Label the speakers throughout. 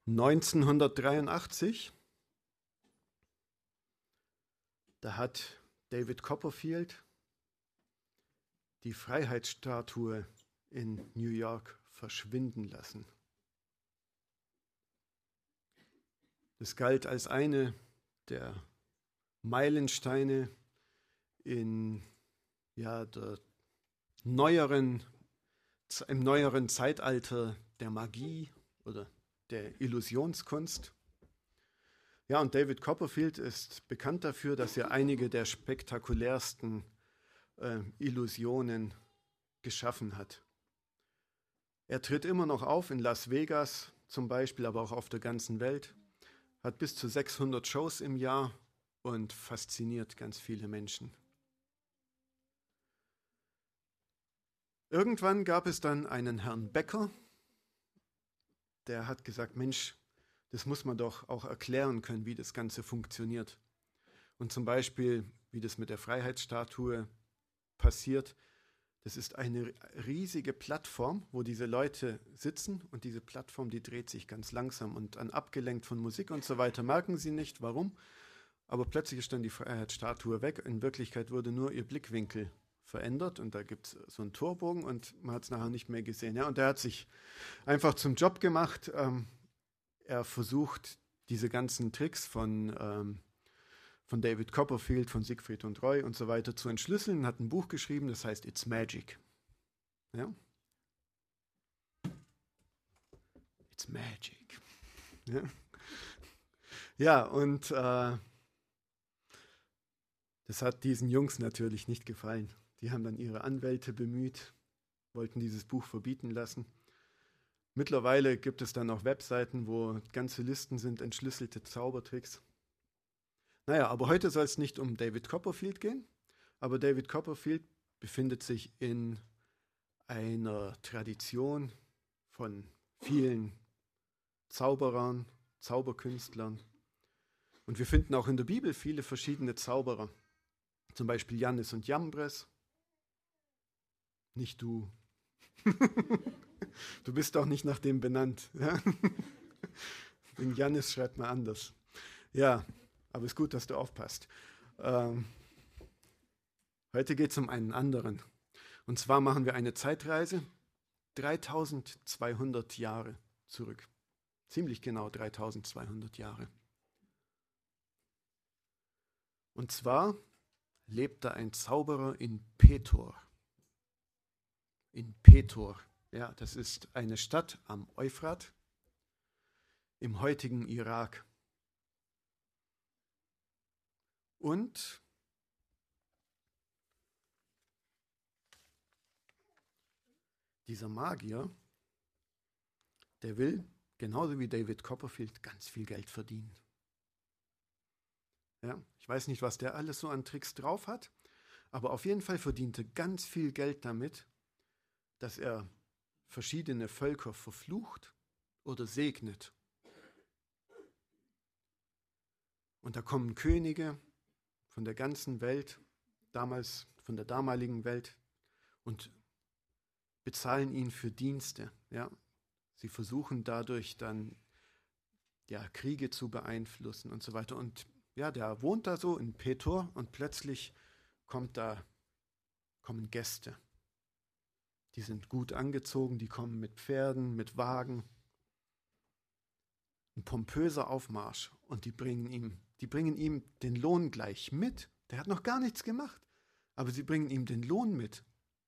Speaker 1: 1983, da hat David Copperfield die Freiheitsstatue in New York verschwinden lassen. Das galt als eine der Meilensteine in im neueren Zeitalter der Magie oder der Illusionskunst. Ja, und David Copperfield ist bekannt dafür, dass er einige der spektakulärsten Illusionen geschaffen hat. Er tritt immer noch auf in Las Vegas zum Beispiel, aber auch auf der ganzen Welt, hat bis zu 600 Shows im Jahr und fasziniert ganz viele Menschen. Irgendwann gab es dann einen Herrn Becker, der hat gesagt, Mensch, das muss man doch auch erklären können, wie das Ganze funktioniert. Und zum Beispiel, wie das mit der Freiheitsstatue passiert. Das ist eine riesige Plattform, wo diese Leute sitzen und diese Plattform, die dreht sich ganz langsam und abgelenkt von Musik und so weiter, merken sie nicht, warum. Aber plötzlich ist dann die Freiheitsstatue weg. In Wirklichkeit wurde nur ihr Blickwinkel verändert und da gibt es so einen Torbogen und man hat es nachher nicht mehr gesehen. Ja, und der hat sich einfach zum Job gemacht. Er versucht, diese ganzen Tricks von David Copperfield, von Siegfried und Roy und so weiter zu entschlüsseln, hat ein Buch geschrieben, das heißt It's Magic. Ja? It's Magic. Ja, und das hat diesen Jungs natürlich nicht gefallen. Die haben dann ihre Anwälte bemüht, wollten dieses Buch verbieten lassen. Mittlerweile gibt es dann auch Webseiten, wo ganze Listen sind, entschlüsselte Zaubertricks. Naja, aber heute soll es nicht um David Copperfield gehen, aber David Copperfield befindet sich in einer Tradition von vielen Zauberern, Zauberkünstlern. Und wir finden auch in der Bibel viele verschiedene Zauberer. Zum Beispiel Jannes und Jambres. Nicht du. Du bist doch nicht nach dem benannt. Ja? Den Jannis schreibt man anders. Ja, aber es ist gut, dass du aufpasst. Heute geht es um einen anderen. Und zwar machen wir eine Zeitreise 3200 Jahre zurück. Ziemlich genau 3200 Jahre. Und zwar lebt da ein Zauberer in Petor. In Petor, ja, das ist eine Stadt am Euphrat im heutigen Irak. Und dieser Magier, der will, genauso wie David Copperfield, ganz viel Geld verdienen. Ja, ich weiß nicht, was der alles so an Tricks drauf hat, aber auf jeden Fall verdient er ganz viel Geld damit, dass er verschiedene Völker verflucht oder segnet. Und da kommen Könige von der ganzen Welt, damals von der damaligen Welt, und bezahlen ihn für Dienste. Ja? Sie versuchen dadurch dann Kriege zu beeinflussen und so weiter. Und ja, der wohnt da so in Petor und plötzlich kommen Gäste. Die sind gut angezogen, die kommen mit Pferden, mit Wagen. Ein pompöser Aufmarsch und die bringen ihm den Lohn gleich mit. Der hat noch gar nichts gemacht, aber sie bringen ihm den Lohn mit.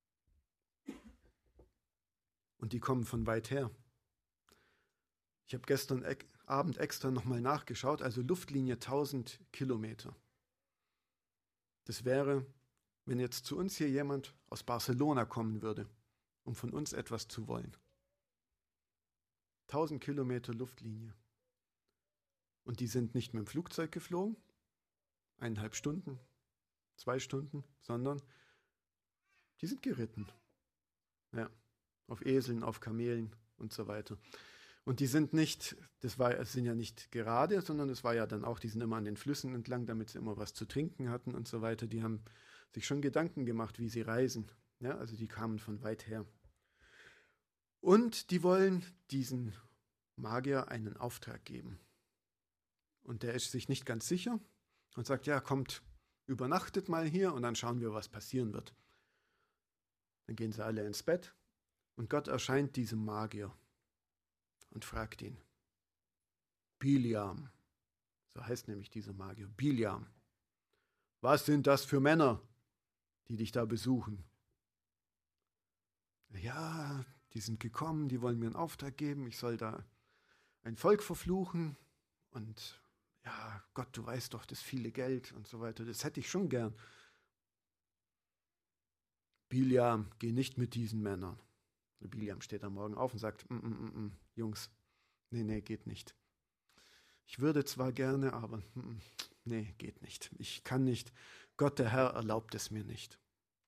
Speaker 1: Und die kommen von weit her. Ich habe gestern Abend extra nochmal nachgeschaut, also Luftlinie 1000 Kilometer. Das wäre, wenn jetzt zu uns hier jemand aus Barcelona kommen würde, um von uns etwas zu wollen. 1000 Kilometer Luftlinie. Und die sind nicht mit dem Flugzeug geflogen, 1,5 Stunden, 2 Stunden, sondern die sind geritten. Ja, auf Eseln, auf Kamelen und so weiter. Und die sind nicht, es sind ja nicht gerade, sondern es war ja dann auch, die sind immer an den Flüssen entlang, damit sie immer was zu trinken hatten und so weiter. Die haben sich schon Gedanken gemacht, wie sie reisen. Ja, also die kamen von weit her. Und die wollen diesen Magier einen Auftrag geben. Und der ist sich nicht ganz sicher und sagt, ja, kommt, übernachtet mal hier und dann schauen wir, was passieren wird. Dann gehen sie alle ins Bett und Gott erscheint diesem Magier und fragt ihn, Biliam, so heißt nämlich dieser Magier, Biliam, was sind das für Männer, die dich da besuchen? Ja, die sind gekommen, die wollen mir einen Auftrag geben, ich soll da ein Volk verfluchen und ja, Gott, du weißt doch, das viele Geld und so weiter, das hätte ich schon gern. Biliam, geh nicht mit diesen Männern. Und Biliam steht am Morgen auf und sagt, Jungs, nee, geht nicht. Ich würde zwar gerne, aber nee, geht nicht. Ich kann nicht. Gott, der Herr, erlaubt es mir nicht.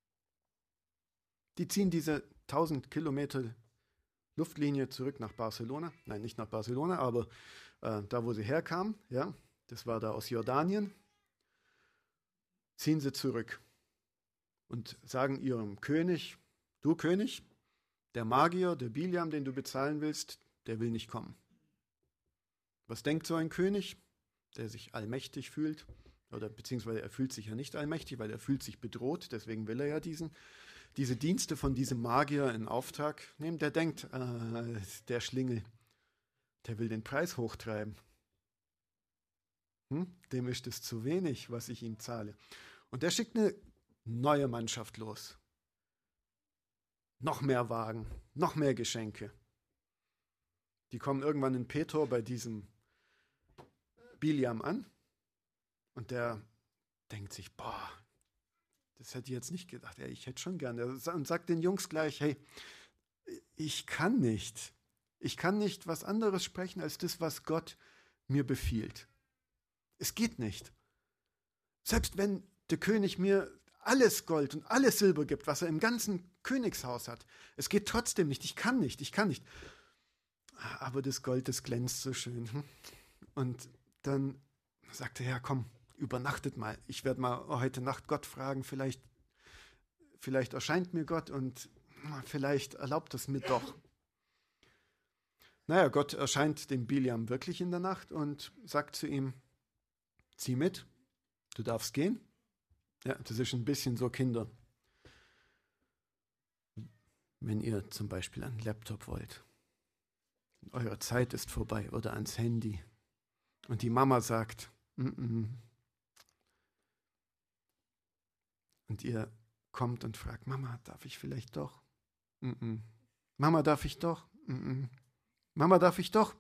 Speaker 1: Die ziehen diese 1000 Kilometer Luftlinie zurück nach Barcelona. Nein, nicht nach Barcelona, aber da, wo sie herkamen, ja, das war da aus Jordanien, ziehen sie zurück und sagen ihrem König, du König, der Magier, der Biliam, den du bezahlen willst, der will nicht kommen. Was denkt so ein König, der sich allmächtig fühlt? Oder beziehungsweise er fühlt sich ja nicht allmächtig, weil er fühlt sich bedroht, deswegen will er ja diese Dienste von diesem Magier in Auftrag nehmen. Der denkt, der Schlingel, der will den Preis hochtreiben. Dem ist es zu wenig, was ich ihm zahle. Und der schickt eine neue Mannschaft los. Noch mehr Wagen, noch mehr Geschenke. Die kommen irgendwann in Petor bei diesem Biliam an und der denkt sich, boah, das hätte ich jetzt nicht gedacht. Ja, ich hätte schon gerne. Und sagt den Jungs gleich, hey, ich kann nicht was anderes sprechen als das, was Gott mir befiehlt. Es geht nicht. Selbst wenn der König mir alles Gold und alles Silber gibt, was er im ganzen Königshaus hat, es geht trotzdem nicht. Ich kann nicht. Aber das Gold, das glänzt so schön. Und dann sagte er, ja komm, übernachtet mal. Ich werde mal heute Nacht Gott fragen, vielleicht erscheint mir Gott und vielleicht erlaubt es mir doch. Naja, Gott erscheint dem Biliam wirklich in der Nacht und sagt zu ihm, zieh mit, du darfst gehen. Ja, das ist ein bisschen so, Kinder. Wenn ihr zum Beispiel einen Laptop wollt, eure Zeit ist vorbei oder ans Handy und die Mama sagt, und ihr kommt und fragt, Mama, darf ich vielleicht doch? Mama, darf ich doch? Mama, darf ich doch?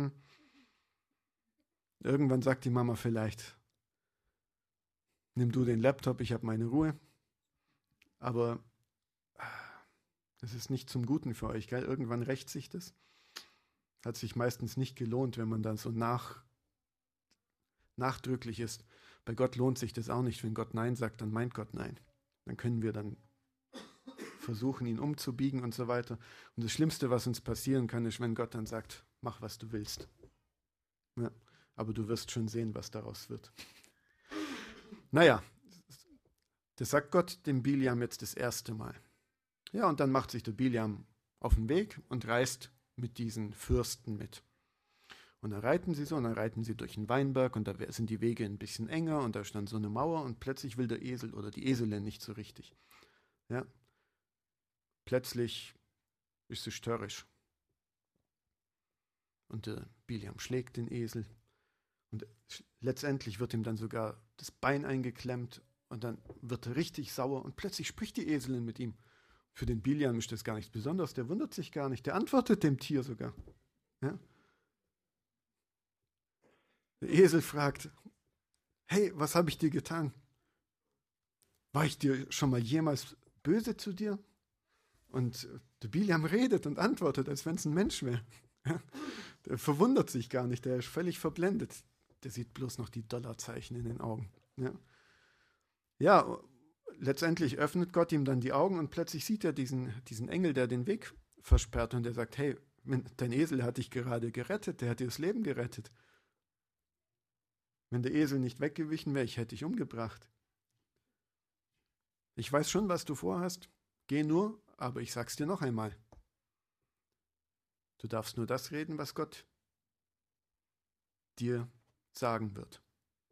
Speaker 1: Irgendwann sagt die Mama vielleicht, nimm du den Laptop, ich habe meine Ruhe. Aber das ist nicht zum Guten für euch, gell? Irgendwann rächt sich das. Hat sich meistens nicht gelohnt, wenn man dann so nachdrücklich ist. Bei Gott lohnt sich das auch nicht. Wenn Gott Nein sagt, dann meint Gott Nein. Dann können wir dann versuchen, ihn umzubiegen und so weiter. Und das Schlimmste, was uns passieren kann, ist, wenn Gott dann sagt, mach, was du willst. Ja, aber du wirst schon sehen, was daraus wird. Naja, das sagt Gott dem Biliam jetzt das erste Mal. Ja, und dann macht sich der Biliam auf den Weg und reist mit diesen Fürsten mit. Und dann reiten sie durch den Weinberg und da sind die Wege ein bisschen enger und da stand so eine Mauer und plötzlich will der Esel oder die Eselin nicht so richtig. Ja. Plötzlich ist sie störrisch. Und der Biliam schlägt den Esel und letztendlich wird ihm dann sogar das Bein eingeklemmt und dann wird er richtig sauer und plötzlich spricht die Eselin mit ihm. Für den Biliam ist das gar nichts Besonderes, der wundert sich gar nicht, der antwortet dem Tier sogar. Ja? Der Esel fragt, hey, was habe ich dir getan? War ich dir schon mal jemals böse zu dir? Und der Biliam redet und antwortet, als wenn es ein Mensch wäre. Ja? Der verwundert sich gar nicht, der ist völlig verblendet. Der sieht bloß noch die Dollarzeichen in den Augen. Ja, letztendlich öffnet Gott ihm dann die Augen und plötzlich sieht er diesen Engel, der den Weg versperrt und der sagt, hey, dein Esel hat dich gerade gerettet, der hat dir das Leben gerettet. Wenn der Esel nicht weggewichen wäre, ich hätte dich umgebracht. Ich weiß schon, was du vorhast. Geh nur, aber ich sag's dir noch einmal. Du darfst nur das reden, was Gott dir sagen wird.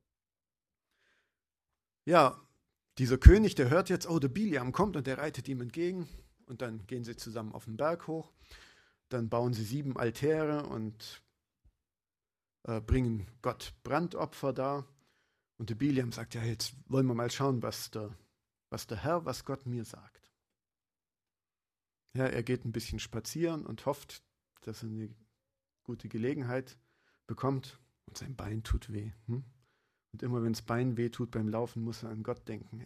Speaker 1: Ja, dieser König, der hört jetzt, oh, der Biliam kommt und der reitet ihm entgegen. Und dann gehen sie zusammen auf den Berg hoch. Dann bauen sie 7 Altäre und bringen Gott Brandopfer dar. Und der Biliam sagt, ja, jetzt wollen wir mal schauen, was Gott mir sagt. Ja, er geht ein bisschen spazieren und hofft, dass er eine gute Gelegenheit bekommt. Und sein Bein tut weh. Und immer wenn das Bein weh tut beim Laufen, muss er an Gott denken.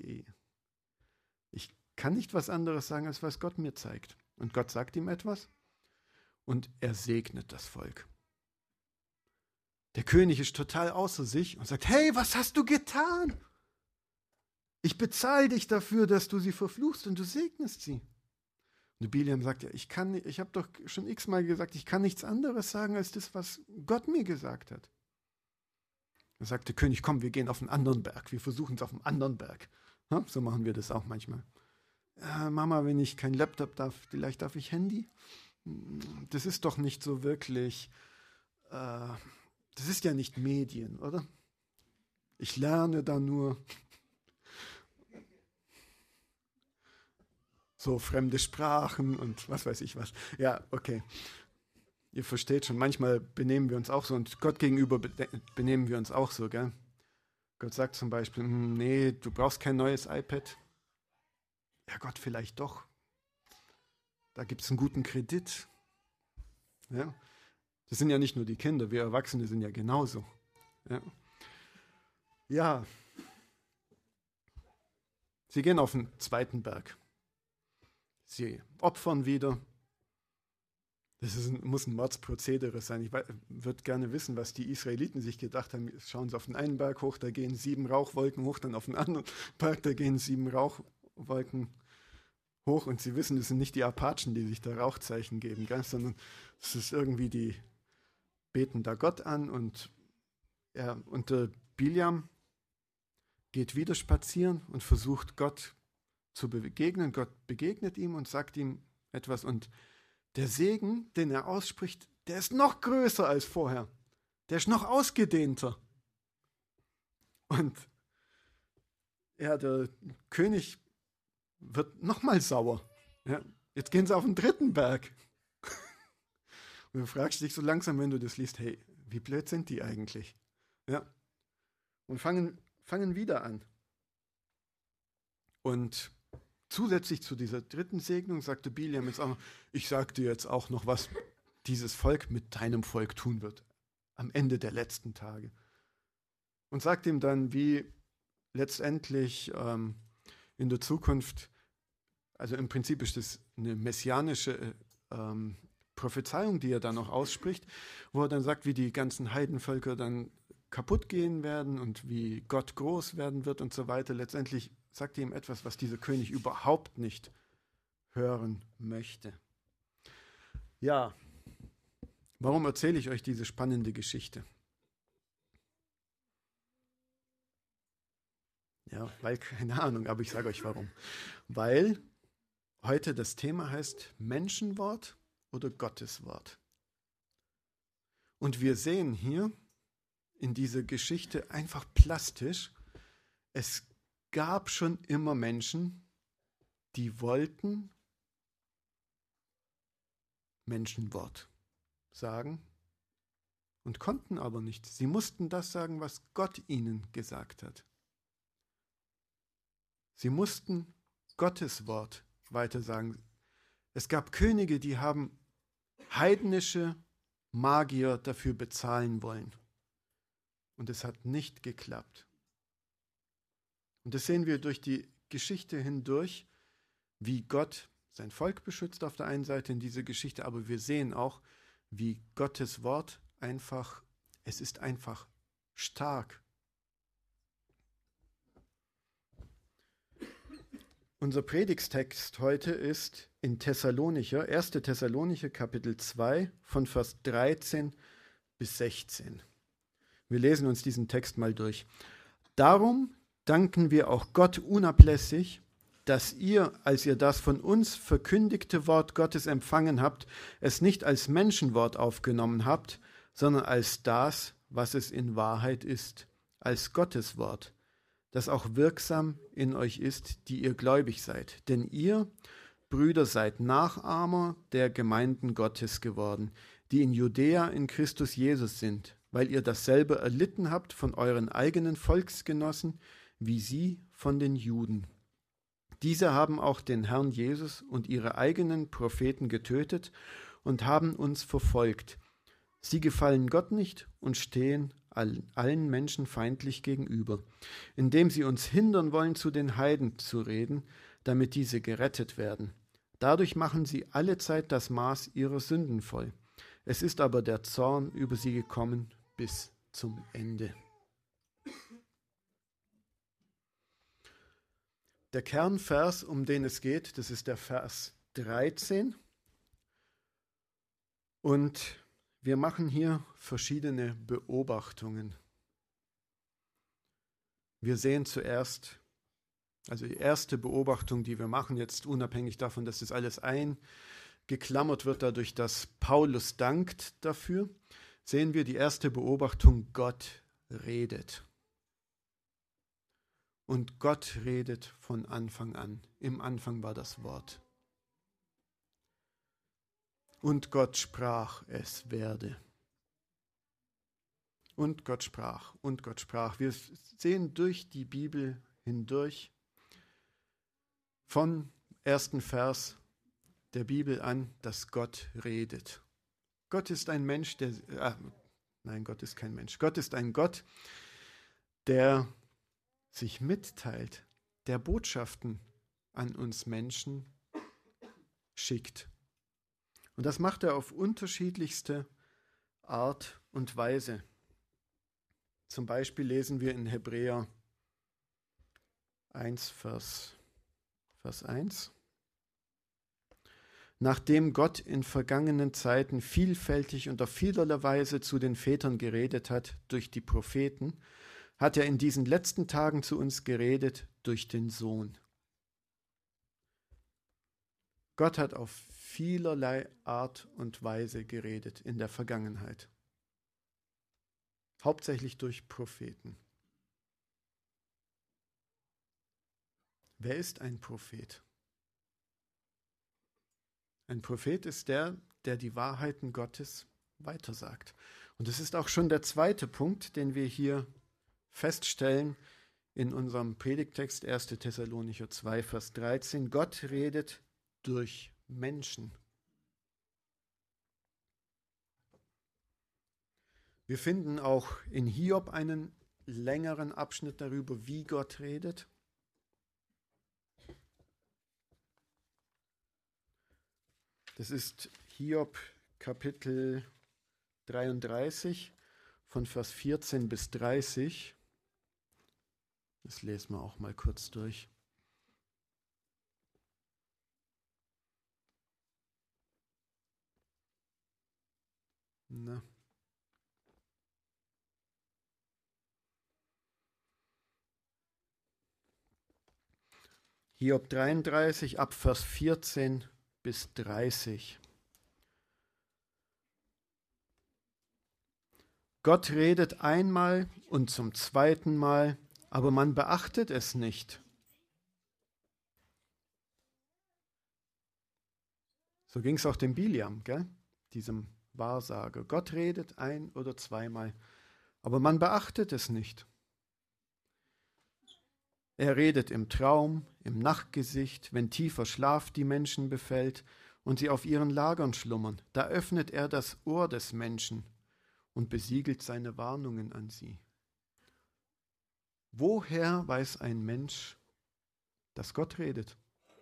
Speaker 1: Ich kann nicht was anderes sagen, als was Gott mir zeigt. Und Gott sagt ihm etwas und er segnet das Volk. Der König ist total außer sich und sagt, hey, was hast du getan? Ich bezahle dich dafür, dass du sie verfluchst und du segnest sie. Und Biliam sagt, ja, ich habe doch schon x-mal gesagt, ich kann nichts anderes sagen, als das, was Gott mir gesagt hat. Da sagt der König, komm, wir gehen auf einen anderen Berg, wir versuchen es auf einem anderen Berg. Ja, so machen wir das auch manchmal. Mama, wenn ich kein Laptop darf, vielleicht darf ich Handy? Das ist doch nicht so wirklich, das ist ja nicht Medien, oder? Ich lerne da nur so fremde Sprachen und was weiß ich was. Ja, okay. Ihr versteht schon, manchmal benehmen wir uns auch so und Gott gegenüber benehmen wir uns auch so, gell? Gott sagt zum Beispiel, nee, du brauchst kein neues iPad. Ja, Gott, vielleicht doch. Da gibt es einen guten Kredit. Ja? Das sind ja nicht nur die Kinder, wir Erwachsene sind ja genauso. Ja. Sie gehen auf den zweiten Berg. Sie opfern wieder. Muss ein Mordsprozedere sein. Ich würde gerne wissen, was die Israeliten sich gedacht haben. Schauen sie auf den einen Berg hoch, da gehen 7 Rauchwolken hoch, dann auf den anderen Berg, da gehen 7 Rauchwolken hoch. Und sie wissen, das sind nicht die Apachen, die sich da Rauchzeichen geben, gell? Sondern es ist irgendwie, die beten da Gott an. Und der Biliam geht wieder spazieren und versucht Gott zu begegnen. Gott begegnet ihm und sagt ihm etwas und der Segen, den er ausspricht, der ist noch größer als vorher. Der ist noch ausgedehnter. Und ja, der König wird nochmal sauer. Ja, jetzt gehen sie auf den 3. Berg. Und du fragst dich so langsam, wenn du das liest, hey, wie blöd sind die eigentlich? Ja. Und fangen wieder an. Und zusätzlich zu dieser 3. Segnung sagte Biliam jetzt auch noch, ich sage dir jetzt auch noch, was dieses Volk mit deinem Volk tun wird, am Ende der letzten Tage. Und sagt ihm dann, wie letztendlich in der Zukunft, also im Prinzip ist das eine messianische Prophezeiung, die er dann noch ausspricht, wo er dann sagt, wie die ganzen Heidenvölker dann kaputt gehen werden und wie Gott groß werden wird und so weiter. Letztendlich sagt er ihm etwas, was dieser König überhaupt nicht hören möchte. Ja, warum erzähle ich euch diese spannende Geschichte? Ja, weil, keine Ahnung, aber ich sage euch warum. Weil heute das Thema heißt Menschenwort oder Gotteswort. Und wir sehen hier in dieser Geschichte einfach plastisch, es gab schon immer Menschen, die wollten Menschenwort sagen und konnten aber nicht. Sie mussten das sagen, was Gott ihnen gesagt hat. Sie mussten Gottes Wort weitersagen. Es gab Könige, die haben heidnische Magier dafür bezahlen wollen. Und es hat nicht geklappt. Und das sehen wir durch die Geschichte hindurch, wie Gott sein Volk beschützt auf der einen Seite in dieser Geschichte, aber wir sehen auch, wie Gottes Wort es ist einfach stark. Unser Predigttext heute ist in Thessalonicher, 1. Thessalonicher Kapitel 2 von Vers 13 bis 16. Wir lesen uns diesen Text mal durch. Darum danken wir auch Gott unablässig, dass ihr, als ihr das von uns verkündigte Wort Gottes empfangen habt, es nicht als Menschenwort aufgenommen habt, sondern als das, was es in Wahrheit ist, als Gottes Wort, das auch wirksam in euch ist, die ihr gläubig seid. Denn ihr, Brüder, seid Nachahmer der Gemeinden Gottes geworden, die in Judäa in Christus Jesus sind, weil ihr dasselbe erlitten habt von euren eigenen Volksgenossen, wie sie von den Juden. Diese haben auch den Herrn Jesus und ihre eigenen Propheten getötet und haben uns verfolgt. Sie gefallen Gott nicht und stehen allen Menschen feindlich gegenüber, indem sie uns hindern wollen, zu den Heiden zu reden, damit diese gerettet werden. Dadurch machen sie allezeit das Maß ihrer Sünden voll. Es ist aber der Zorn über sie gekommen bis zum Ende. Der Kernvers, um den es geht, das ist der Vers 13. Und wir machen hier verschiedene Beobachtungen. Wir sehen zuerst, also die erste Beobachtung, die wir machen, jetzt unabhängig davon, dass das alles eingeklammert wird, dadurch, dass Paulus dankt dafür, sehen wir die erste Beobachtung, Gott redet. Und Gott redet von Anfang an. Im Anfang war das Wort. Und Gott sprach, es werde. Und Gott sprach, und Gott sprach. Wir sehen durch die Bibel hindurch, vom ersten Vers der Bibel an, dass Gott redet. Gott ist ein Mensch, Gott ist kein Mensch. Gott ist ein Gott, der sich mitteilt, der Botschaften an uns Menschen schickt. Und das macht er auf unterschiedlichste Art und Weise. Zum Beispiel lesen wir in Hebräer 1, Vers 1. Nachdem Gott in vergangenen Zeiten vielfältig und auf vielerlei Weise zu den Vätern geredet hat durch die Propheten, hat er in diesen letzten Tagen zu uns geredet durch den Sohn. Gott hat auf vielerlei Art und Weise geredet in der Vergangenheit. Hauptsächlich durch Propheten. Wer ist ein Prophet? Ein Prophet ist der die Wahrheiten Gottes weitersagt. Und es ist auch schon der zweite Punkt, den wir hier feststellen in unserem Predigttext 1. Thessalonicher 2, Vers 13. Gott redet durch Menschen. Wir finden auch in Hiob einen längeren Abschnitt darüber, wie Gott redet. Das ist Hiob Kapitel 33 von Vers 14 bis 30. Das lesen wir auch mal kurz durch. Na. Hiob 33 ab Vers 14 bis 30. Gott redet einmal und zum zweiten Mal, aber man beachtet es nicht. So ging es auch dem Biliam, diesem Wahrsager. Gott redet ein- oder zweimal, aber man beachtet es nicht. Er redet im Traum, im Nachtgesicht, wenn tiefer Schlaf die Menschen befällt und sie auf ihren Lagern schlummern. Da öffnet er das Ohr des Menschen und besiegelt seine Warnungen an sie. Woher weiß ein Mensch, dass Gott redet?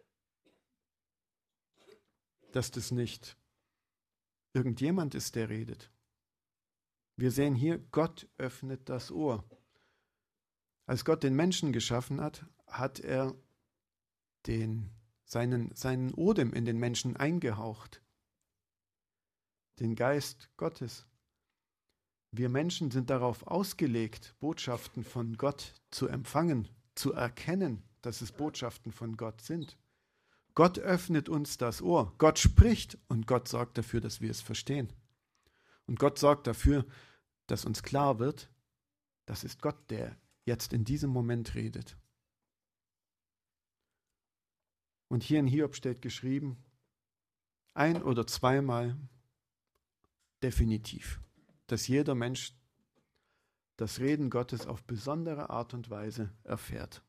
Speaker 1: Dass das nicht irgendjemand ist, der redet. Wir sehen hier, Gott öffnet das Ohr. Als Gott den Menschen geschaffen hat, hat er seinen Odem in den Menschen eingehaucht. Den Geist Gottes. Wir Menschen sind darauf ausgelegt, Botschaften von Gott zu empfangen, zu erkennen, dass es Botschaften von Gott sind. Gott öffnet uns das Ohr. Gott spricht und Gott sorgt dafür, dass wir es verstehen. Und Gott sorgt dafür, dass uns klar wird, das ist Gott, der jetzt in diesem Moment redet. Und hier in Hiob steht geschrieben, ein- oder zweimal definitiv, dass jeder Mensch das Reden Gottes auf besondere Art und Weise erfährt.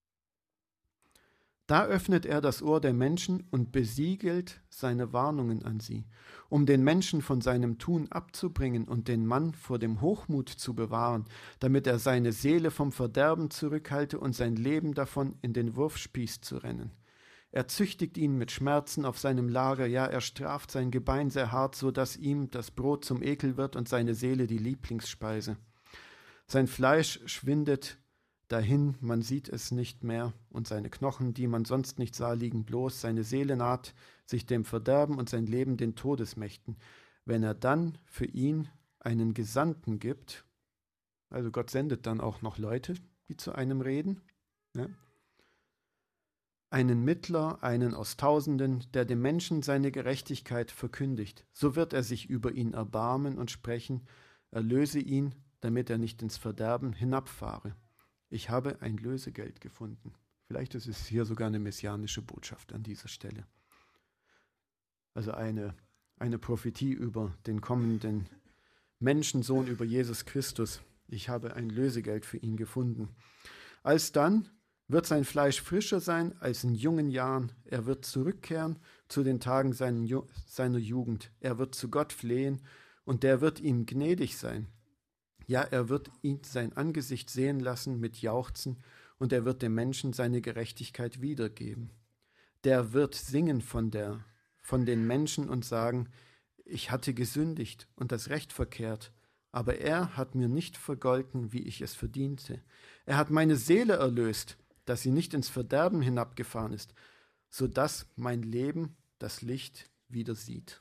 Speaker 1: Da öffnet er das Ohr der Menschen und besiegelt seine Warnungen an sie, um den Menschen von seinem Tun abzubringen und den Mann vor dem Hochmut zu bewahren, damit er seine Seele vom Verderben zurückhalte und sein Leben davon in den Wurfspieß zu rennen. Er züchtigt ihn mit Schmerzen auf seinem Lager, ja, er straft sein Gebein sehr hart, so dass ihm das Brot zum Ekel wird und seine Seele die Lieblingsspeise. Sein Fleisch schwindet dahin, man sieht es nicht mehr, und seine Knochen, die man sonst nicht sah, liegen bloß. Seine Seele naht sich dem Verderben und sein Leben den Todesmächten. Wenn er dann für ihn einen Gesandten gibt, also Gott sendet dann auch noch Leute, die zu einem reden, ja, einen Mittler, einen aus Tausenden, der dem Menschen seine Gerechtigkeit verkündigt, so wird er sich über ihn erbarmen und sprechen, erlöse ihn, damit er nicht ins Verderben hinabfahre. Ich habe ein Lösegeld gefunden. Vielleicht ist es hier sogar eine messianische Botschaft an dieser Stelle. Also eine Prophetie über den kommenden Menschensohn, über Jesus Christus. Ich habe ein Lösegeld für ihn gefunden. Alsdann wird sein Fleisch frischer sein als in jungen Jahren. Er wird zurückkehren zu den Tagen seiner Jugend. Er wird zu Gott flehen und der wird ihm gnädig sein. Ja, er wird ihn sein Angesicht sehen lassen mit Jauchzen, und er wird dem Menschen seine Gerechtigkeit wiedergeben. Der wird singen von den Menschen und sagen, ich hatte gesündigt und das Recht verkehrt, aber er hat mir nicht vergolten, wie ich es verdiente. Er hat meine Seele erlöst, dass sie nicht ins Verderben hinabgefahren ist, so dass mein Leben das Licht wieder sieht.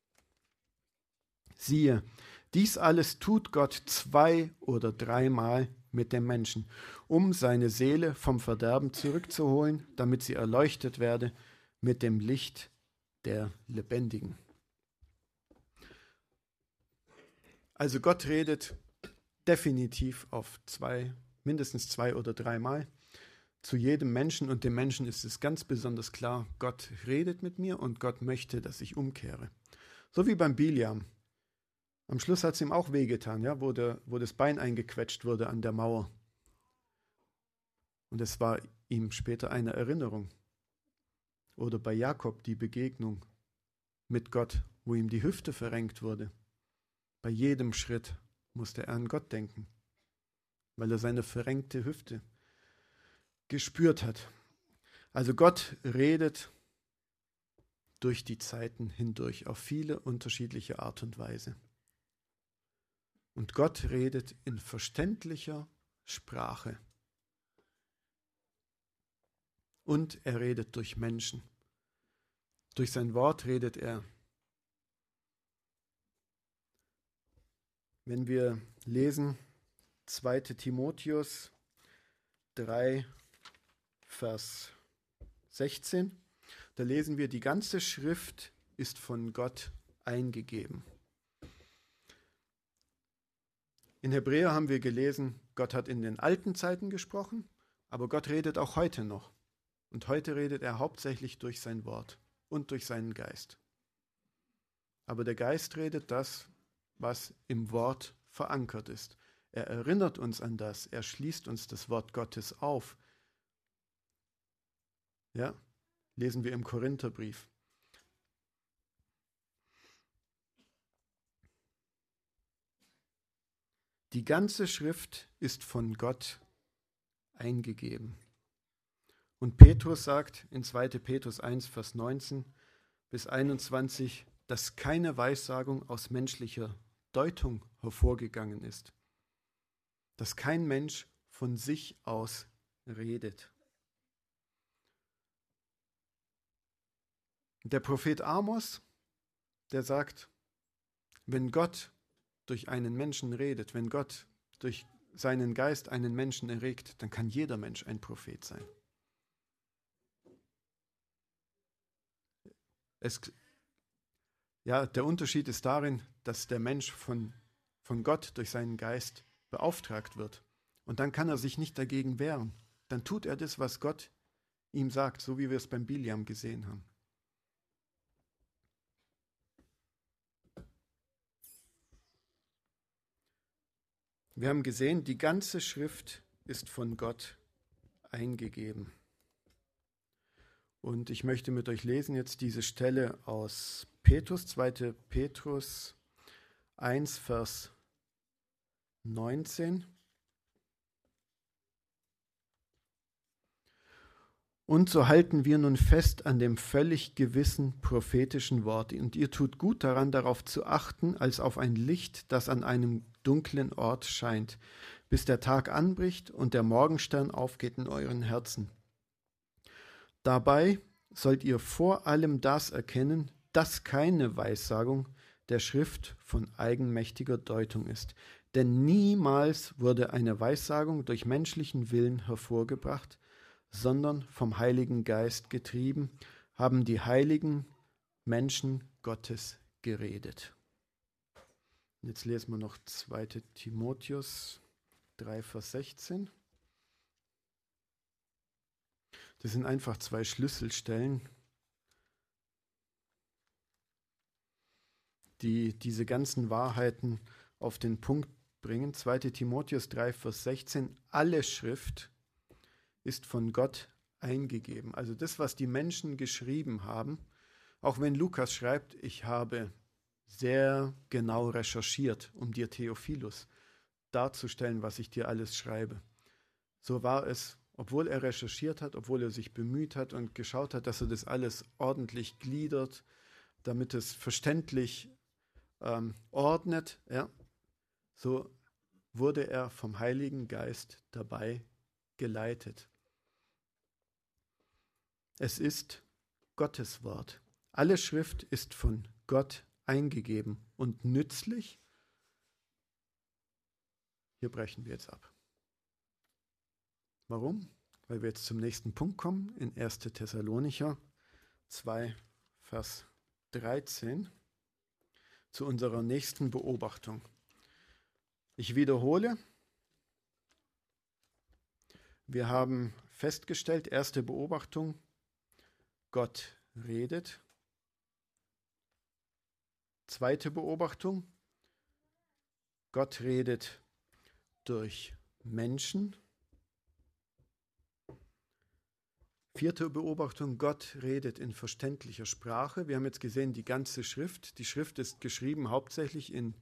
Speaker 1: Siehe, dies alles tut Gott 2- oder 3-mal mit dem Menschen, um seine Seele vom Verderben zurückzuholen, damit sie erleuchtet werde mit dem Licht der Lebendigen. Also Gott redet definitiv auf mindestens 2- oder 3-mal zu jedem Menschen, und dem Menschen ist es ganz besonders klar, Gott redet mit mir und Gott möchte, dass ich umkehre. So wie beim Biliam. Am Schluss hat es ihm auch wehgetan, ja, wo das Bein eingequetscht wurde an der Mauer. Und es war ihm später eine Erinnerung. Oder bei Jakob die Begegnung mit Gott, wo ihm die Hüfte verrenkt wurde. Bei jedem Schritt musste er an Gott denken, weil er seine verrenkte Hüfte gespürt hat. Also Gott redet durch die Zeiten hindurch auf viele unterschiedliche Art und Weise. Und Gott redet in verständlicher Sprache. Und er redet durch Menschen. Durch sein Wort redet er. Wenn wir lesen 2. Timotheus 3, Vers 16, da lesen wir, die ganze Schrift ist von Gott eingegeben. In Hebräer haben wir gelesen, Gott hat in den alten Zeiten gesprochen, aber Gott redet auch heute noch. Und heute redet er hauptsächlich durch sein Wort und durch seinen Geist. Aber der Geist redet das, was im Wort verankert ist. Er erinnert uns an das, er schließt uns das Wort Gottes auf. Ja, lesen wir im Korintherbrief. Die ganze Schrift ist von Gott eingegeben. Und Petrus sagt in 2. Petrus 1, Vers 19 bis 21, dass keine Weissagung aus menschlicher Deutung hervorgegangen ist. Dass kein Mensch von sich aus redet. Der Prophet Amos, der sagt, wenn Gott durch einen Menschen redet, wenn Gott durch seinen Geist einen Menschen erregt, dann kann jeder Mensch ein Prophet sein. Der Unterschied ist darin, dass der Mensch von von Gott durch seinen Geist beauftragt wird. Und dann kann er sich nicht dagegen wehren. Dann tut er das, was Gott ihm sagt, so wie wir es beim Biliam gesehen haben. Wir haben gesehen, die ganze Schrift ist von Gott eingegeben. Und ich möchte mit euch lesen jetzt diese Stelle aus Petrus, 2. Petrus 1, Vers 19. Und so halten wir nun fest an dem völlig gewissen prophetischen Wort. Und ihr tut gut daran, darauf zu achten, als auf ein Licht, das an einem dunklen Ort scheint, bis der Tag anbricht und der Morgenstern aufgeht in euren Herzen. Dabei sollt ihr vor allem das erkennen, dass keine Weissagung der Schrift von eigenmächtiger Deutung ist. Denn niemals wurde eine Weissagung durch menschlichen Willen hervorgebracht, sondern vom Heiligen Geist getrieben, haben die heiligen Menschen Gottes geredet. Jetzt lesen wir noch 2. Timotheus 3, Vers 16. Das sind einfach 2 Schlüsselstellen, die diese ganzen Wahrheiten auf den Punkt bringen. 2. Timotheus 3, Vers 16. Alle Schrift ist von Gott eingegeben. Also das, was die Menschen geschrieben haben, auch wenn Lukas schreibt, ich habe sehr genau recherchiert, um dir Theophilus darzustellen, was ich dir alles schreibe. So war es, obwohl er recherchiert hat, obwohl er sich bemüht hat und geschaut hat, dass er das alles ordentlich gliedert, damit es verständlich ordnet, ja, so wurde er vom Heiligen Geist dabei geleitet. Es ist Gottes Wort. Alle Schrift ist von Gott eingegeben und nützlich. Hier brechen wir jetzt ab. Warum? Weil wir jetzt zum nächsten Punkt kommen, in 1. Thessalonicher 2, Vers 13, zu unserer nächsten Beobachtung. Ich wiederhole, wir haben festgestellt, erste Beobachtung, Gott redet. Zweite Beobachtung, Gott redet durch Menschen. Vierte Beobachtung, Gott redet in verständlicher Sprache. Wir haben jetzt gesehen, die ganze Schrift. Die Schrift ist geschrieben hauptsächlich in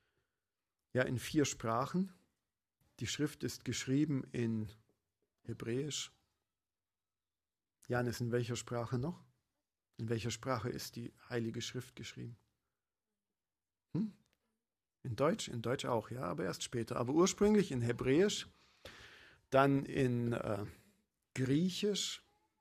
Speaker 1: 4 Sprachen. Die Schrift ist geschrieben in Hebräisch. Janis, in welcher Sprache noch? In welcher Sprache ist die Heilige Schrift geschrieben? In Deutsch? In Deutsch auch, ja, aber erst später. Aber ursprünglich in Hebräisch, dann in Griechisch.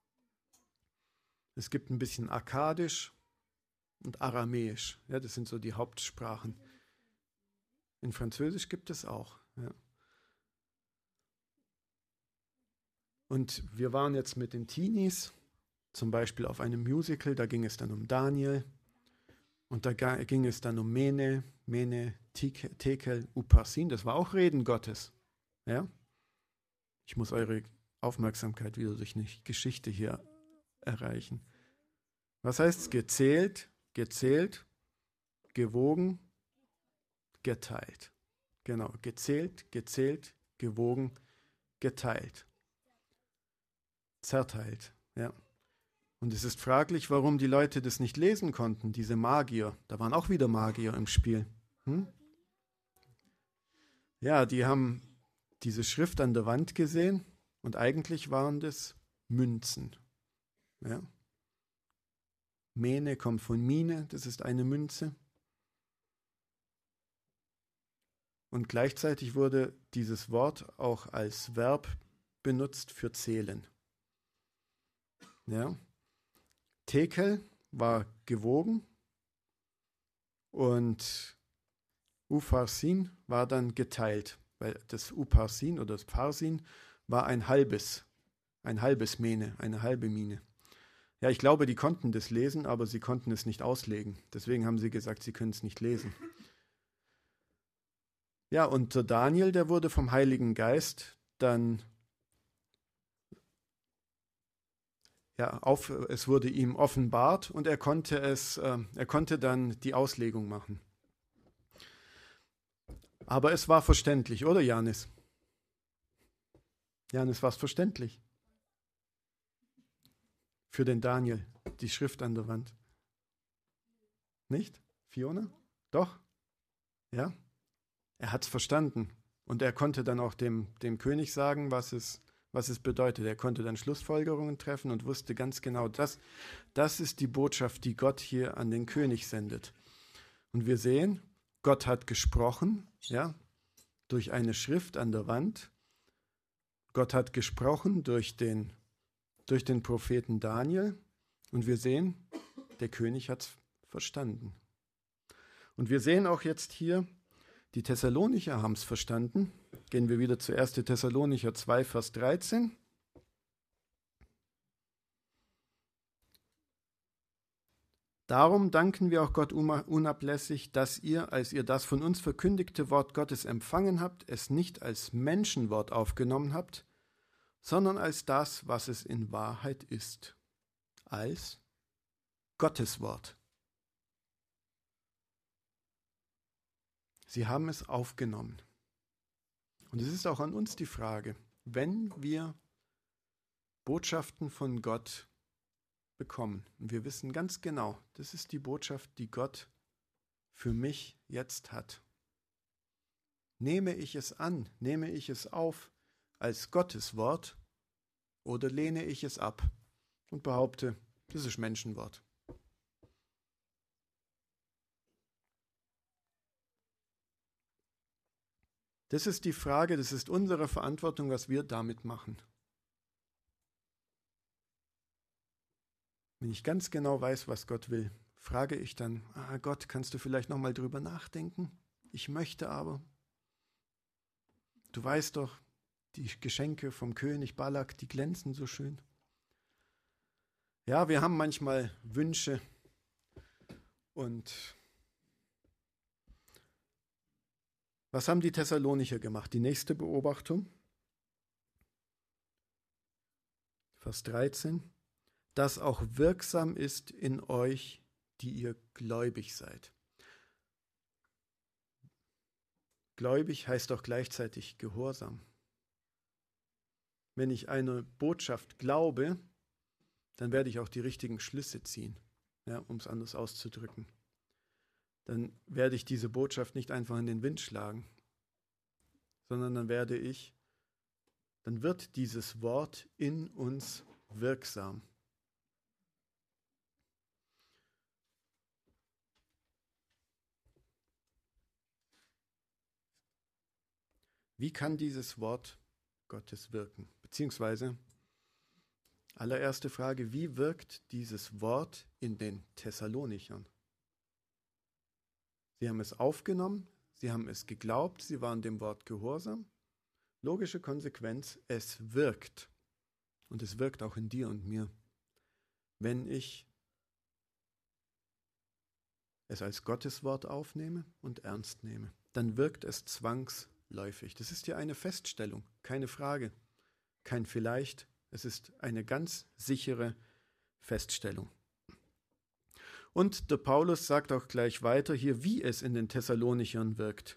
Speaker 1: Es gibt ein bisschen Akkadisch und Aramäisch. Ja, das sind so die Hauptsprachen. In Französisch gibt es auch. Ja. Und wir waren jetzt mit den Teenies, zum Beispiel auf einem Musical, da ging es dann um Daniel. Und da ging es dann um Mene, Tekel, Upharsin. Das war auch Reden Gottes. Ja? Ich muss eure Aufmerksamkeit wieder durch eine Geschichte hier erreichen. Was heißt es? Gezählt, gewogen, geteilt. Genau, gezählt, gewogen, geteilt. Zerteilt, ja. Und es ist fraglich, warum die Leute das nicht lesen konnten, diese Magier. Da waren auch wieder Magier im Spiel. Ja, die haben diese Schrift an der Wand gesehen und eigentlich waren das Münzen. Ja. Mene kommt von Mine, das ist eine Münze. Und gleichzeitig wurde dieses Wort auch als Verb benutzt für zählen. Ja. Tekel war gewogen und Upharsin war dann geteilt, weil das Upharsin oder das Parsin war ein halbes Mene, eine halbe Mine. Ja, ich glaube, die konnten das lesen, aber sie konnten es nicht auslegen. Deswegen haben sie gesagt, sie können es nicht lesen. Ja, und der Daniel, der wurde vom Heiligen Geist dann, es wurde ihm offenbart und er konnte dann die Auslegung machen. Aber es war verständlich, oder Janis? Janis, war es verständlich? Für den Daniel, die Schrift an der Wand. Nicht? Fiona? Doch? Ja? Er hat es verstanden. Und er konnte dann auch dem König sagen, was es bedeutet. Er konnte dann Schlussfolgerungen treffen und wusste ganz genau, das ist die Botschaft, die Gott hier an den König sendet. Und wir sehen, Gott hat gesprochen, ja, durch eine Schrift an der Wand. Gott hat gesprochen durch den Propheten Daniel. Und wir sehen, der König hat es verstanden. Und wir sehen auch jetzt hier, die Thessalonicher haben es verstanden. Gehen wir wieder zu 1. Thessalonicher 2, Vers 13. Darum danken wir auch Gott unablässig, dass ihr, als ihr das von uns verkündigte Wort Gottes empfangen habt, es nicht als Menschenwort aufgenommen habt, sondern als das, was es in Wahrheit ist, als Gottes Wort. Sie haben es aufgenommen. Und es ist auch an uns die Frage, wenn wir Botschaften von Gott bekommen, und wir wissen ganz genau, das ist die Botschaft, die Gott für mich jetzt hat. Nehme ich es an, nehme ich es auf als Gottes Wort oder lehne ich es ab und behaupte, das ist Menschenwort. Das ist die Frage, das ist unsere Verantwortung, was wir damit machen. Wenn ich ganz genau weiß, was Gott will, frage ich dann, Gott, kannst du vielleicht nochmal drüber nachdenken? Ich möchte aber. Du weißt doch, die Geschenke vom König Balak, die glänzen so schön. Ja, wir haben manchmal Wünsche und was haben die Thessalonicher gemacht? Die nächste Beobachtung, Vers 13, das auch wirksam ist in euch, die ihr gläubig seid. Gläubig heißt auch gleichzeitig Gehorsam. Wenn ich eine Botschaft glaube, dann werde ich auch die richtigen Schlüsse ziehen, ja, um es anders auszudrücken. Dann werde ich diese Botschaft nicht einfach in den Wind schlagen, sondern dann wird dieses Wort in uns wirksam. Wie kann dieses Wort Gottes wirken? Beziehungsweise, allererste Frage, wie wirkt dieses Wort in den Thessalonichern? Sie haben es aufgenommen, sie haben es geglaubt, sie waren dem Wort gehorsam. Logische Konsequenz, es wirkt. Und es wirkt auch in dir und mir. Wenn ich es als Gottes Wort aufnehme und ernst nehme, dann wirkt es zwangsläufig. Das ist ja eine Feststellung, keine Frage, kein Vielleicht. Es ist eine ganz sichere Feststellung. Und der Paulus sagt auch gleich weiter hier, wie es in den Thessalonichern wirkt.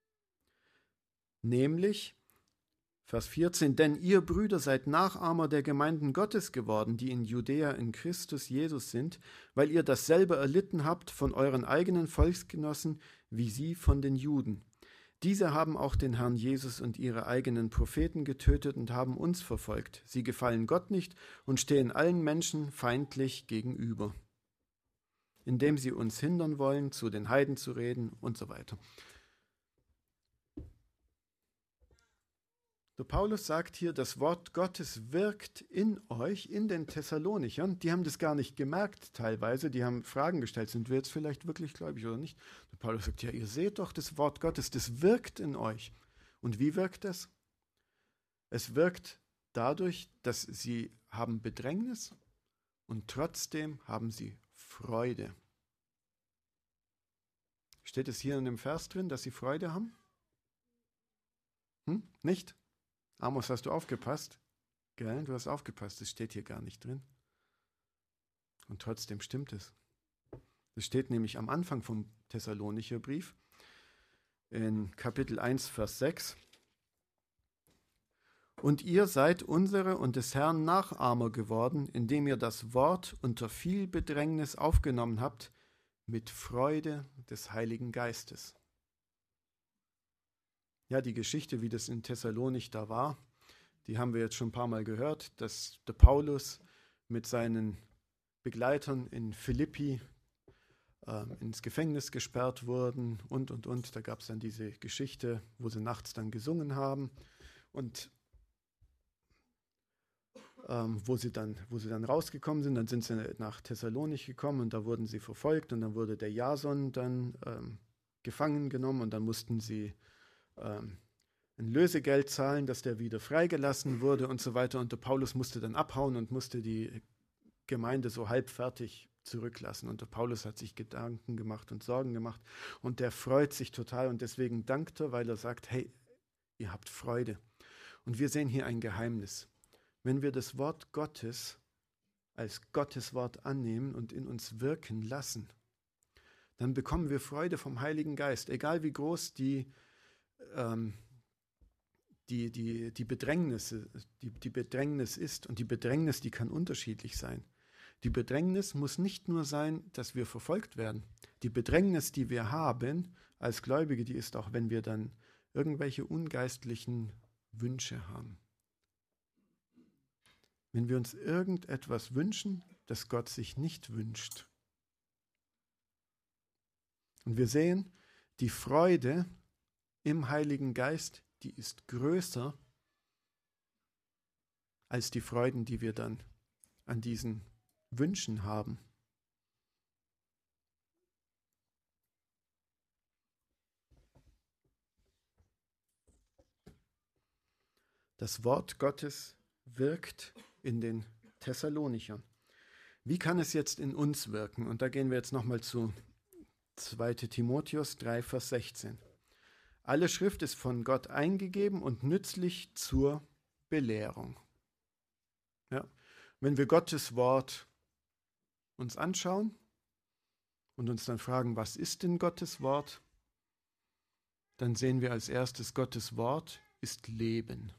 Speaker 1: Nämlich, Vers 14, denn ihr Brüder seid Nachahmer der Gemeinden Gottes geworden, die in Judäa in Christus Jesus sind, weil ihr dasselbe erlitten habt von euren eigenen Volksgenossen, wie sie von den Juden. Diese haben auch den Herrn Jesus und ihre eigenen Propheten getötet und haben uns verfolgt. Sie gefallen Gott nicht und stehen allen Menschen feindlich gegenüber, indem sie uns hindern wollen, zu den Heiden zu reden und so weiter. Der Paulus sagt hier, das Wort Gottes wirkt in euch, in den Thessalonichern. Die haben das gar nicht gemerkt teilweise, die haben Fragen gestellt, sind wir jetzt vielleicht wirklich gläubig oder nicht? Der Paulus sagt, ja, ihr seht doch das Wort Gottes, das wirkt in euch. Und wie wirkt es? Es wirkt dadurch, dass sie haben Bedrängnis und trotzdem haben sie Freude. Steht es hier in dem Vers drin, dass sie Freude haben? Nicht? Amos, hast du aufgepasst? Gell? Du hast aufgepasst, das steht hier gar nicht drin. Und trotzdem stimmt es. Das steht nämlich am Anfang vom Thessalonicher Brief in Kapitel 1, Vers 6. Und ihr seid unsere und des Herrn Nachahmer geworden, indem ihr das Wort unter viel Bedrängnis aufgenommen habt, mit Freude des Heiligen Geistes. Ja, die Geschichte, wie das in Thessalonich da war, die haben wir jetzt schon ein paar Mal gehört, dass der Paulus mit seinen Begleitern in Philippi ins Gefängnis gesperrt wurden und. Da gab es dann diese Geschichte, wo sie nachts dann gesungen haben und wo sie dann rausgekommen sind, dann sind sie nach Thessalonich gekommen und da wurden sie verfolgt und dann wurde der Jason dann gefangen genommen und dann mussten sie ein Lösegeld zahlen, dass der wieder freigelassen wurde und so weiter. Und der Paulus musste dann abhauen und musste die Gemeinde so halb fertig zurücklassen. Und der Paulus hat sich Gedanken gemacht und Sorgen gemacht und der freut sich total und deswegen dankt er, weil er sagt, hey, ihr habt Freude. Und wir sehen hier ein Geheimnis. Wenn wir das Wort Gottes als Gottes Wort annehmen und in uns wirken lassen, dann bekommen wir Freude vom Heiligen Geist, egal wie groß die Bedrängnis ist. Und die Bedrängnis, die kann unterschiedlich sein. Die Bedrängnis muss nicht nur sein, dass wir verfolgt werden. Die Bedrängnis, die wir haben als Gläubige, die ist auch, wenn wir dann irgendwelche ungeistlichen Wünsche haben. Wenn wir uns irgendetwas wünschen, das Gott sich nicht wünscht. Und wir sehen, die Freude im Heiligen Geist, die ist größer als die Freuden, die wir dann an diesen Wünschen haben. Das Wort Gottes wirkt in den Thessalonichern. Wie kann es jetzt in uns wirken? Und da gehen wir jetzt nochmal zu 2. Timotheus 3, Vers 16. Alle Schrift ist von Gott eingegeben und nützlich zur Belehrung. Ja. Wenn wir Gottes Wort uns anschauen und uns dann fragen, was ist denn Gottes Wort? Dann sehen wir als erstes, Gottes Wort ist Leben.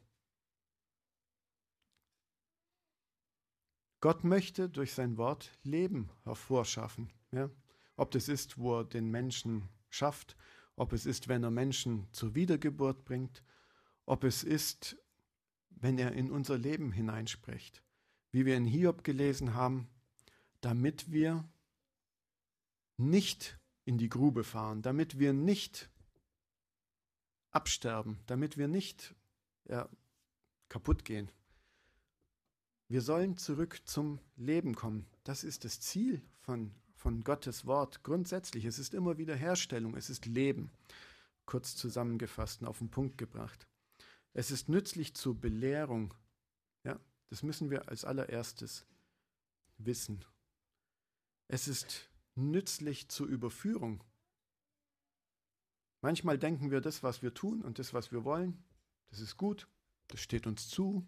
Speaker 1: Gott möchte durch sein Wort Leben hervorschaffen. Ja? Ob das ist, wo er den Menschen schafft, ob es ist, wenn er Menschen zur Wiedergeburt bringt, ob es ist, wenn er in unser Leben hineinspricht. Wie wir in Hiob gelesen haben, damit wir nicht in die Grube fahren, damit wir nicht absterben, damit wir nicht kaputt gehen. Wir sollen zurück zum Leben kommen. Das ist das Ziel von Gottes Wort. Grundsätzlich, es ist immer Wiederherstellung, es ist Leben. Kurz zusammengefasst und auf den Punkt gebracht. Es ist nützlich zur Belehrung. Ja, das müssen wir als allererstes wissen. Es ist nützlich zur Überführung. Manchmal denken wir, das, was wir tun und das, was wir wollen, das ist gut, das steht uns zu.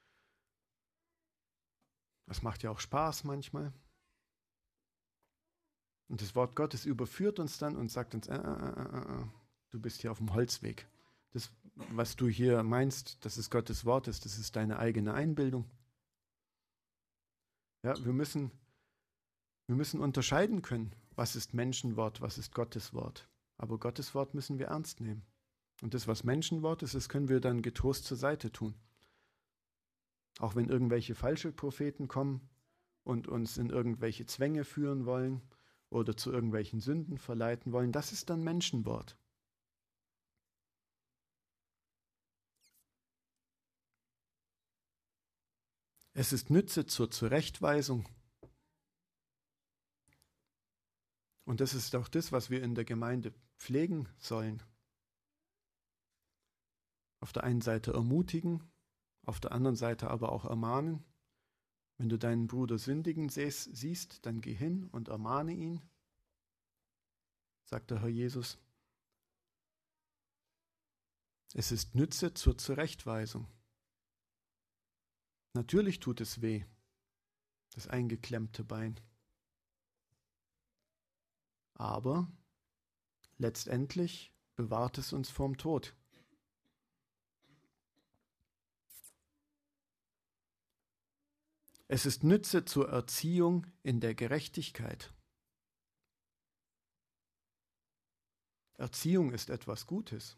Speaker 1: Das macht ja auch Spaß manchmal. Und das Wort Gottes überführt uns dann und sagt uns, du bist hier auf dem Holzweg. Das, was du hier meinst, dass es Gottes Wort ist, das ist deine eigene Einbildung. Ja, wir müssen unterscheiden können, was ist Menschenwort, was ist Gottes Wort. Aber Gottes Wort müssen wir ernst nehmen. Und das, was Menschenwort ist, das können wir dann getrost zur Seite tun. Auch wenn irgendwelche falsche Propheten kommen und uns in irgendwelche Zwänge führen wollen oder zu irgendwelchen Sünden verleiten wollen, das ist dann Menschenwort. Es ist Nütze zur Zurechtweisung. Und das ist auch das, was wir in der Gemeinde pflegen sollen. Auf der einen Seite ermutigen, auf der anderen Seite aber auch ermahnen. Wenn du deinen Bruder sündigen siehst, dann geh hin und ermahne ihn, sagt der Herr Jesus. Es ist Nütze zur Zurechtweisung. Natürlich tut es weh, das eingeklemmte Bein. Aber letztendlich bewahrt es uns vorm Tod. Es ist Nütze zur Erziehung in der Gerechtigkeit. Erziehung ist etwas Gutes.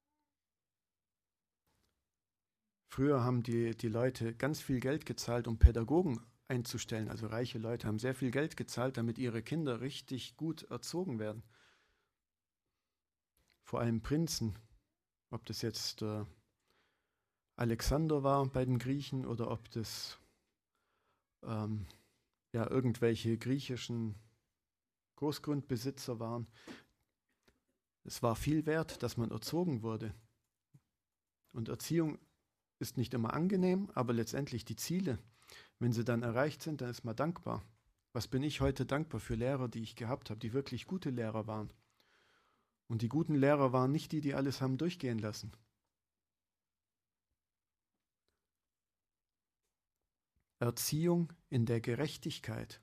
Speaker 1: Früher haben die Leute ganz viel Geld gezahlt, um Pädagogen einzustellen. Also reiche Leute haben sehr viel Geld gezahlt, damit ihre Kinder richtig gut erzogen werden. Vor allem Prinzen. Ob das jetzt Alexander war bei den Griechen oder ob das irgendwelche griechischen Großgrundbesitzer waren. Es war viel wert, dass man erzogen wurde. Und Erziehung ist nicht immer angenehm, aber letztendlich die Ziele, wenn sie dann erreicht sind, dann ist man dankbar. Was bin ich heute dankbar für Lehrer, die ich gehabt habe, die wirklich gute Lehrer waren? Und die guten Lehrer waren nicht die, die alles haben durchgehen lassen. Erziehung in der Gerechtigkeit.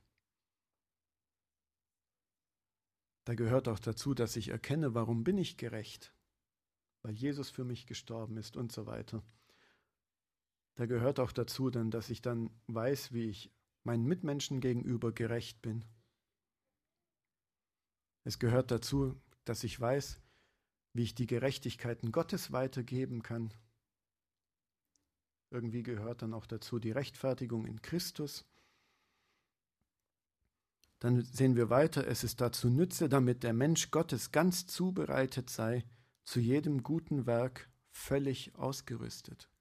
Speaker 1: Da gehört auch dazu, dass ich erkenne, warum bin ich gerecht? Weil Jesus für mich gestorben ist und so weiter. Da gehört auch dazu, dann, dass ich dann weiß, wie ich meinen Mitmenschen gegenüber gerecht bin. Es gehört dazu, dass ich weiß, wie ich die Gerechtigkeiten Gottes weitergeben kann. Irgendwie gehört dann auch dazu die Rechtfertigung in Christus. Dann sehen wir weiter, es ist dazu Nütze, damit der Mensch Gottes ganz zubereitet sei, zu jedem guten Werk völlig ausgerüstet.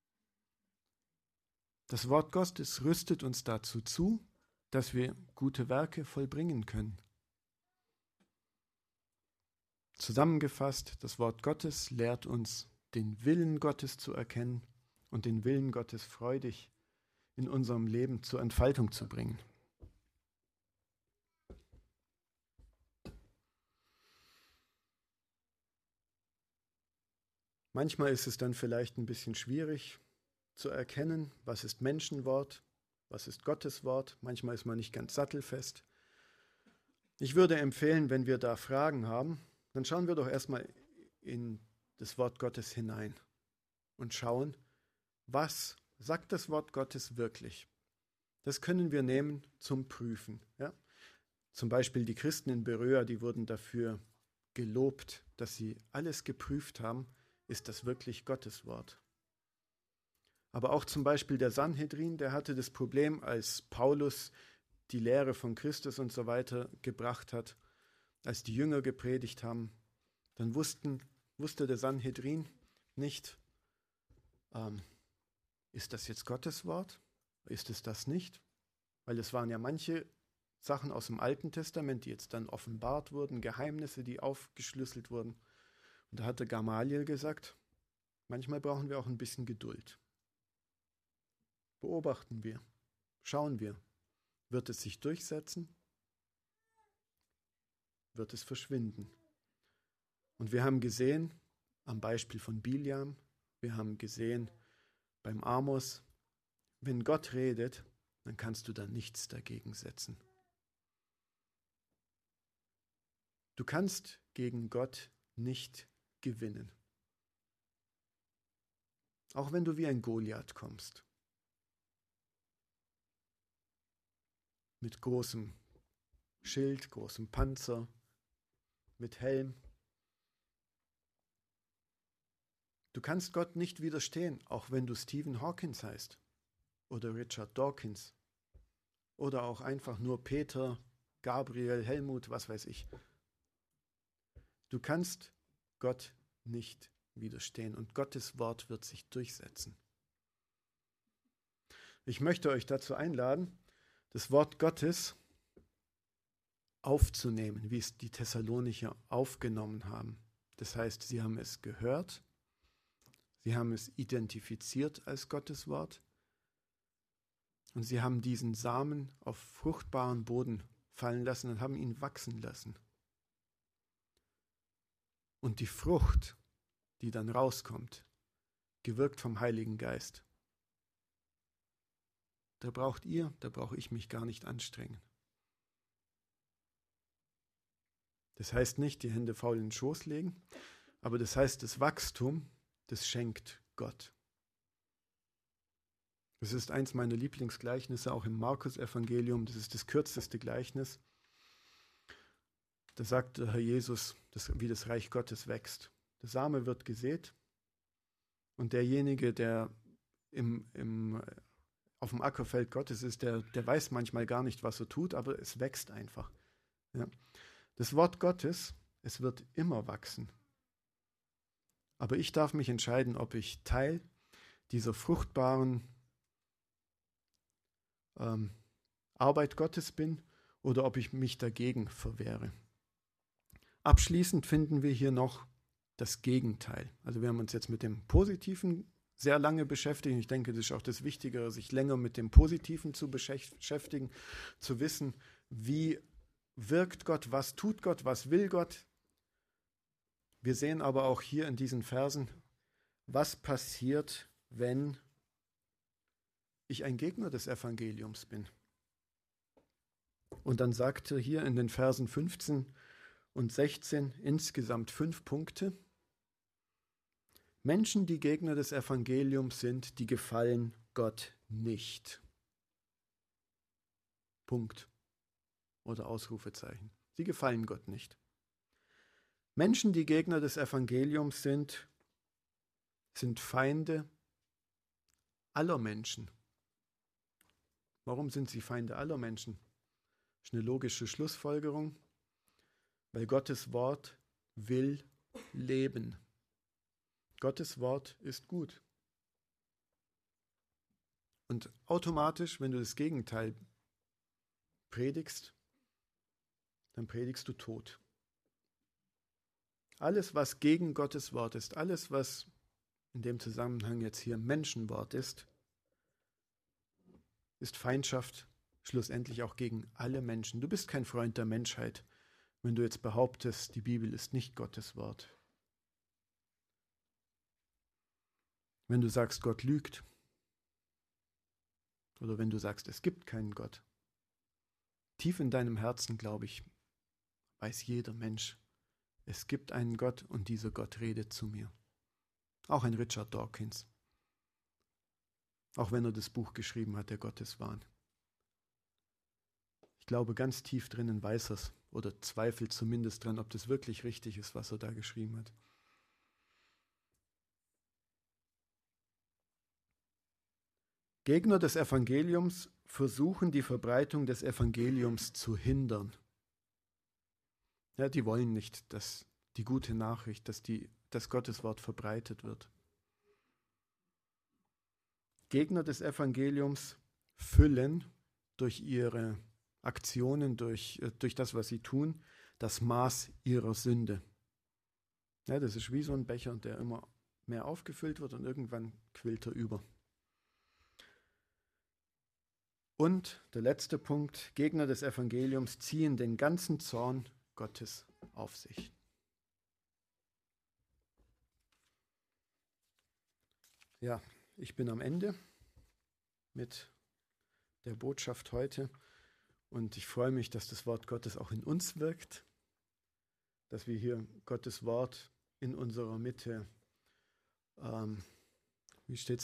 Speaker 1: Das Wort Gottes rüstet uns dazu zu, dass wir gute Werke vollbringen können. Zusammengefasst, das Wort Gottes lehrt uns, den Willen Gottes zu erkennen und den Willen Gottes freudig in unserem Leben zur Entfaltung zu bringen. Manchmal ist es dann vielleicht ein bisschen schwierig zu erkennen, was ist Menschenwort, was ist Gottes Wort. Manchmal ist man nicht ganz sattelfest. Ich würde empfehlen, wenn wir da Fragen haben, dann schauen wir doch erstmal in das Wort Gottes hinein und schauen, was sagt das Wort Gottes wirklich? Das können wir nehmen zum Prüfen. Ja? Zum Beispiel die Christen in Beröa, die wurden dafür gelobt, dass sie alles geprüft haben, ist das wirklich Gottes Wort? Aber auch zum Beispiel der Sanhedrin, der hatte das Problem, als Paulus die Lehre von Christus und so weiter gebracht hat, als die Jünger gepredigt haben, dann wusste der Sanhedrin nicht, ist das jetzt Gottes Wort? Ist es das nicht? Weil es waren ja manche Sachen aus dem Alten Testament, die jetzt dann offenbart wurden, Geheimnisse, die aufgeschlüsselt wurden. Und da hatte Gamaliel gesagt, manchmal brauchen wir auch ein bisschen Geduld. Beobachten wir, schauen wir, wird es sich durchsetzen? Wird es verschwinden? Und wir haben gesehen, am Beispiel von Biljam, wir haben gesehen beim Amos, wenn Gott redet, dann kannst du da nichts dagegen setzen. Du kannst gegen Gott nicht gewinnen. Auch wenn du wie ein Goliath kommst. Mit großem Schild, großem Panzer, mit Helm. Du kannst Gott nicht widerstehen, auch wenn du Stephen Hawkins heißt oder Richard Dawkins oder auch einfach nur Peter, Gabriel, Helmut, was weiß ich. Du kannst Gott nicht widerstehen und Gottes Wort wird sich durchsetzen. Ich möchte euch dazu einladen, das Wort Gottes aufzunehmen, wie es die Thessalonicher aufgenommen haben. Das heißt, sie haben es gehört, sie haben es identifiziert als Gottes Wort und sie haben diesen Samen auf fruchtbaren Boden fallen lassen und haben ihn wachsen lassen. Und die Frucht, die dann rauskommt, gewirkt vom Heiligen Geist, da brauche ich mich gar nicht anstrengen. Das heißt nicht, die Hände faul in den Schoß legen, aber das heißt, das Wachstum, das schenkt Gott. Das ist eins meiner Lieblingsgleichnisse, auch im Markus-Evangelium. Das ist das kürzeste Gleichnis. Da sagt der Herr Jesus, wie das Reich Gottes wächst. Der Same wird gesät und derjenige, der auf dem Ackerfeld Gottes ist, der weiß manchmal gar nicht, was er tut, aber es wächst einfach. Ja. Das Wort Gottes, es wird immer wachsen. Aber ich darf mich entscheiden, ob ich Teil dieser fruchtbaren Arbeit Gottes bin oder ob ich mich dagegen verwehre. Abschließend finden wir hier noch das Gegenteil. Also wir haben uns jetzt mit dem Positiven sehr lange beschäftigt. Ich denke, das ist auch das Wichtigere, sich länger mit dem Positiven zu beschäftigen, zu wissen, wie wirkt Gott, was tut Gott, was will Gott. Wir sehen aber auch hier in diesen Versen, was passiert, wenn ich ein Gegner des Evangeliums bin. Und dann sagt er hier in den Versen 15 und 16 insgesamt 5 Punkte. Menschen, die Gegner des Evangeliums sind, die gefallen Gott nicht. Punkt. Oder Ausrufezeichen. Sie gefallen Gott nicht. Menschen, die Gegner des Evangeliums sind Feinde aller Menschen. Warum sind sie Feinde aller Menschen? Das ist eine logische Schlussfolgerung, weil Gottes Wort will leben. Gottes Wort ist gut. Und automatisch, wenn du das Gegenteil predigst, dann predigst du Tod. Alles, was gegen Gottes Wort ist, alles, was in dem Zusammenhang jetzt hier Menschenwort ist Feindschaft schlussendlich auch gegen alle Menschen. Du bist kein Freund der Menschheit, wenn du jetzt behauptest, die Bibel ist nicht Gottes Wort. Wenn du sagst, Gott lügt, oder wenn du sagst, es gibt keinen Gott. Tief in deinem Herzen, glaube ich, weiß jeder Mensch, es gibt einen Gott und dieser Gott redet zu mir. Auch ein Richard Dawkins. Auch wenn er das Buch geschrieben hat, der Gotteswahn. Ich glaube, ganz tief drinnen weiß er es oder zweifelt zumindest dran, ob das wirklich richtig ist, was er da geschrieben hat. Gegner des Evangeliums versuchen, die Verbreitung des Evangeliums zu hindern. Ja, die wollen nicht, dass die gute Nachricht, dass Gottes Wort verbreitet wird. Gegner des Evangeliums füllen durch ihre Aktionen, durch das, was sie tun, das Maß ihrer Sünde. Ja, das ist wie so ein Becher, der immer mehr aufgefüllt wird und irgendwann quillt er über. Und der letzte Punkt, Gegner des Evangeliums ziehen den ganzen Zorn Gottes auf sich. Ja, ich bin am Ende mit der Botschaft heute und ich freue mich, dass das Wort Gottes auch in uns wirkt, dass wir hier Gottes Wort in unserer Mitte, wie steht es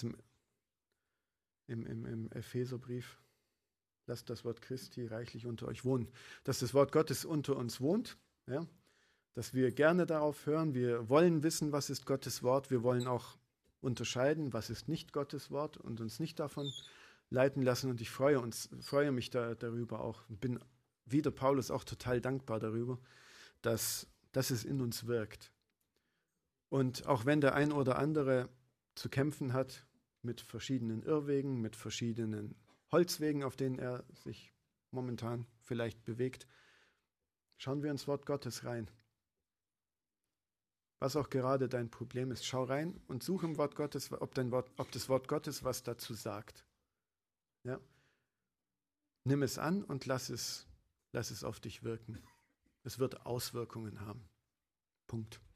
Speaker 1: im Epheserbrief, lasst das Wort Christi reichlich unter euch wohnen, dass das Wort Gottes unter uns wohnt, ja, dass wir gerne darauf hören, wir wollen wissen, was ist Gottes Wort, wir wollen auch unterscheiden, was ist nicht Gottes Wort und uns nicht davon leiten lassen. Und ich freue mich darüber auch und bin wie der Paulus auch total dankbar darüber, dass es in uns wirkt. Und auch wenn der ein oder andere zu kämpfen hat mit verschiedenen Irrwegen, mit verschiedenen Holzwegen, auf denen er sich momentan vielleicht bewegt, schauen wir ins Wort Gottes rein. Was auch gerade dein Problem ist, schau rein und such im Wort Gottes, ob das Wort Gottes was dazu sagt. Ja? Nimm es an und lass es auf dich wirken. Es wird Auswirkungen haben. Punkt.